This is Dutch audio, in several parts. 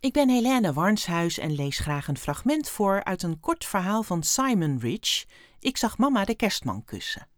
Ik ben Helene Warnshuis en lees graag een fragment voor uit een kort verhaal van Simon Rich. Ik zag mama de kerstman kussen.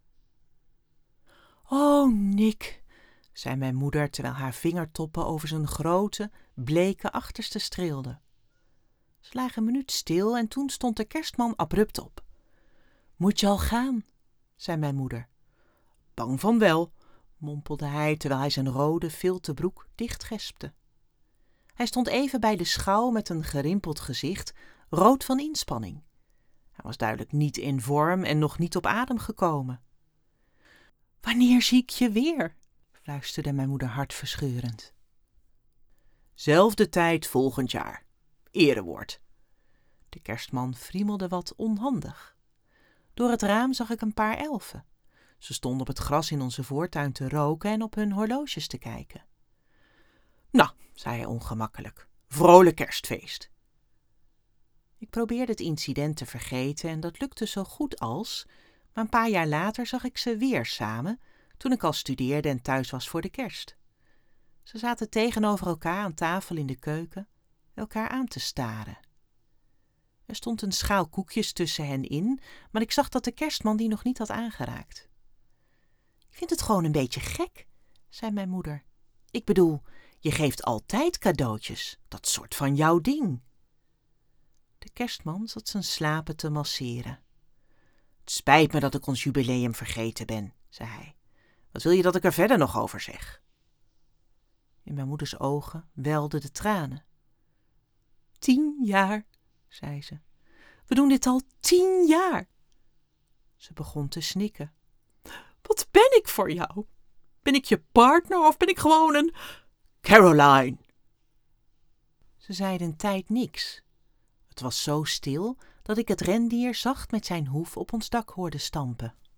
Oh, Nick, zei mijn moeder terwijl haar vingertoppen over zijn grote, bleke achterste streelden. Ze lagen een minuut stil en toen stond de kerstman abrupt op. Moet je al gaan, zei mijn moeder. Bang van wel, mompelde hij terwijl hij zijn rode vilten broek dichtgespte. Hij stond even bij de schouw met een gerimpeld gezicht, rood van inspanning. Hij was duidelijk niet in vorm en nog niet op adem gekomen. Wanneer zie ik je weer? Fluisterde mijn moeder hartverscheurend. Zelfde tijd volgend jaar. Erewoord. De kerstman friemelde wat onhandig. Door het raam zag ik een paar elfen. Ze stonden op het gras in onze voortuin te roken en op hun horloges te kijken. Nou, zei hij ongemakkelijk, vrolijk kerstfeest. Ik probeerde het incident te vergeten en dat lukte zo goed als, maar een paar jaar later zag ik ze weer samen, toen ik al studeerde en thuis was voor de kerst. Ze zaten tegenover elkaar aan tafel in de keuken, elkaar aan te staren. Er stond een schaal koekjes tussen hen in, maar ik zag dat de kerstman die nog niet had aangeraakt. Ik vind het gewoon een beetje gek, zei mijn moeder. Ik bedoel, je geeft altijd cadeautjes, dat soort van jouw ding. De kerstman zat zijn slapen te masseren. Het spijt me dat ik ons jubileum vergeten ben, zei hij. Wat wil je dat ik er verder nog over zeg? In mijn moeders ogen welden de tranen. 10 jaar, zei ze. We doen dit al 10 jaar. Ze begon te snikken. Wat ben ik voor jou? Ben ik je partner of ben ik gewoon een... Caroline! Ze zeiden een tijd niks. Het was zo stil dat ik het rendier zacht met zijn hoef op ons dak hoorde stampen.